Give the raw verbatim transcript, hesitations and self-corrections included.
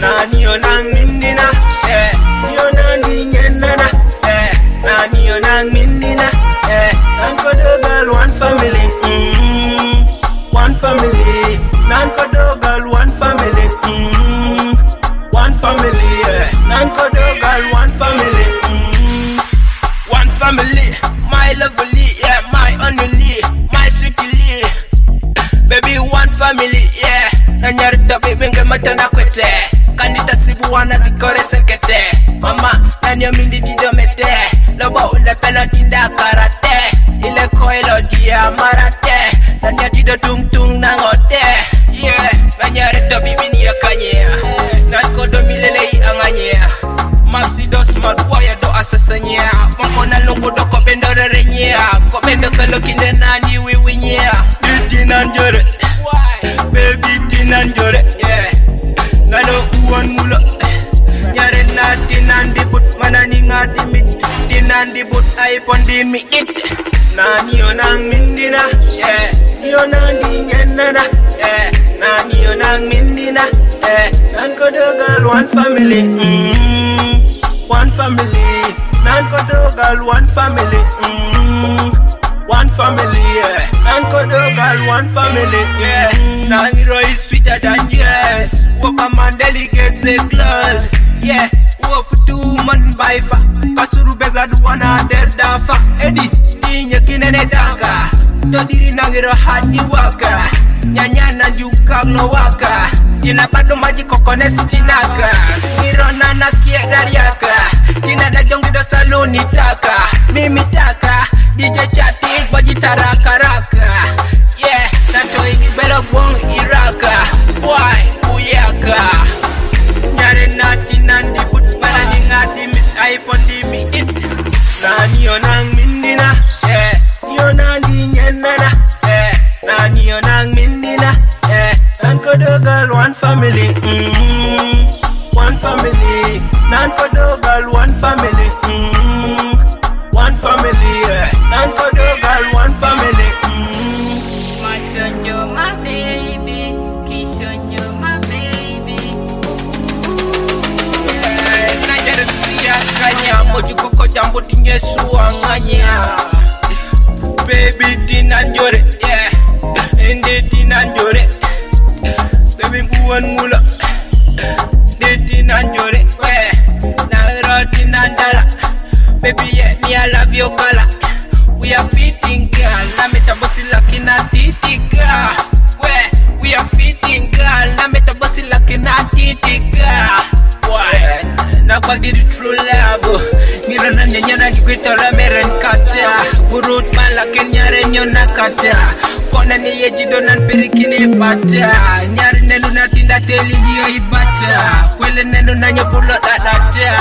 Nani onang mindina, eh. Yonandi nyenana, eh. Nani onang mindina, eh. Nankodogal one family, mm. One family. Nankodogal one family, mm. One family, eh. Nankodogal one family, mm. One family, my lovely, yeah, my only, my sweetie. Baby, one family, yeah. Nanyarita baby ngematana kwete. Kanita sibu wana kikore sekete. Mama, nanyo mindi didomete. Lobo ule pelo tinda karate. Ile koilo dia marate. Nanya dido tung tung nangote. Yeah, nanyarita baby niya kanye. Nankodo milele anganye. Mafti dos mat waya do asasanya. Mangkona lungu do ko bendo rerenya. Ko bendo kalo kinde nani wiwinya. Didi nanjore. Baby dinanjore. Yeah. Nano uwan mula. Nyare na dinandi but manani ngadi mit. Dinandi but iPhone di mi it. Nani onang mindina. Yeah. Yonandi nyenana. Yeah. Nani onang mindina. Yeah. Nankodogal one family. Mm. One family. Nankodogal one family. Mm. One family, yeah. Nankodogal one family, yeah. Nangiro is sweeter than yes. Wapa man delegates a class, yeah. Wolf two man by fa. Kasuru beza duwana der dafa. Edi, tinye kinene daka. Todiri nangiro hadi waka. Nyanyana juka glo waka. Ina bado maji kokone sitinaka. Niro nana kie dariaka. Kina na jongido saluni taka. Mimi taka. D J Chatik baji taraka raka. Yeah, nato ini belo bong iraka. Why, uyaka. Nyare nati nandi but malani ngati mit iPhone di mi it. Nani onang mindina, eh. Yonandi nyenana, eh. Nani onang mindina, eh. Nankodogal one family, mm. One family. Nankodogal one family, mm. One family, yeah. Nankodogal one family, mm. My son, you're my baby. Kishon, you're my baby. Najere siya kanya moju koko jambo dinye suanganya. Baby dinanjore, yeah. Ende dinanjore. Baby buwan mula. De dinanjore, yeah. Nagro dinandala. Baby, yeah, me I love your color. We are fitting, girl. Na metabosi lucky na titi, girl. Where we are fitting, girl. Na metabosi lucky na titi, girl. Why? Na bagi di true love. Ngira na nyanya na jukwito la meren kata. Burut malakin nyare nyona kata. Kona ni yejido nan perikini bata. Nyare nenu na tinda teli hiyo ibata. Kwele nenu na nyebulo dadata.